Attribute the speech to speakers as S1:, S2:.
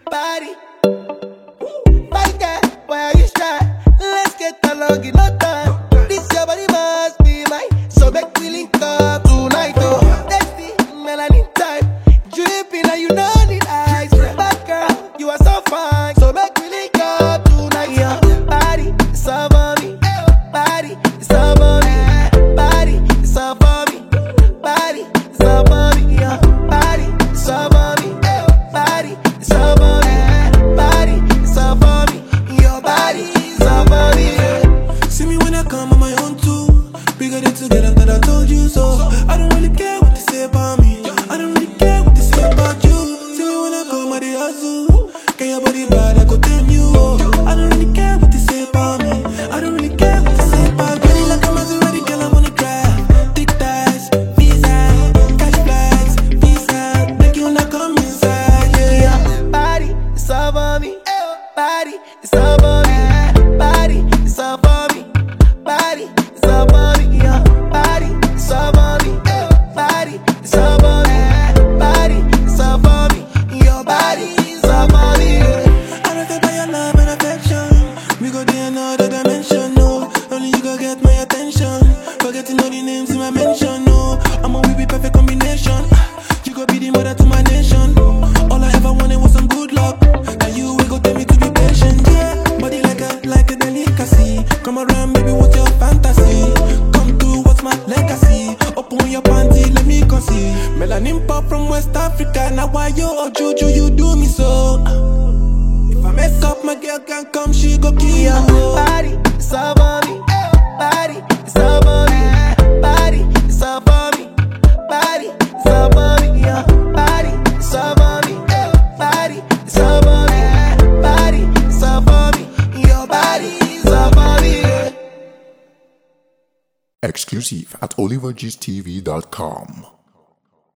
S1: body. Body girl, why are you shy? Let's get along in no time. This your body must be mine, so make we link up tonight. Oh, that's the melanin type, dripping and you know need eyes. Bad girl, you are so fine, so make we link up tonight. Yeah, body, it's all for me. Body, it's all for me. Body, it's all for me. Body, it's all for me. Yeah, body, it's all for me. Body, it's all for me. Body, it's all for me. Your body is all for me.
S2: See me when I come on my own too. We got it together, that I told you so. I don't really care what they say about me. I don't really care what they say about you. See me when I come at the hustle. Get your body bad, I go tell you. I don't really care what they say about me. I don't really care what they say about me. Like I'm as ready, girl, I'm on the drive. Thick thighs, visa, cash flights, visa. Make you not come inside, yeah.
S1: Body, it's all for me. Body, it's all for me. Body, it's all for me. Body, it's all for me. Yeah. Body, it's all for me. Body, it's all for me. Body, it's all for me. Your body is all for me.
S2: I love it by your love and affection. We go to another dimension, no. Only you go get my attention. Forgetting all the names in my mention, no. We be perfect combination. You go be the mother to my nation. All I ever wanted was some good luck. Now you will go tell me to be patient, yeah. Body like a delicacy. Come around, baby, what's your fantasy? Come through, what's my legacy? Open your panty, let me conceive. Melanin pop from West Africa. Now why you or Juju, you do me so? If I mess up, my girl can come, she go kill you.
S1: Body, it's all for me. Body, it's all for me. Body, it's all for me. Body, it's all for me. Yeah. Body, it's all for me. Body, it's all for me. Body, it's all for me. Your body is all for me.
S3: Exclusive at olivergstv.com.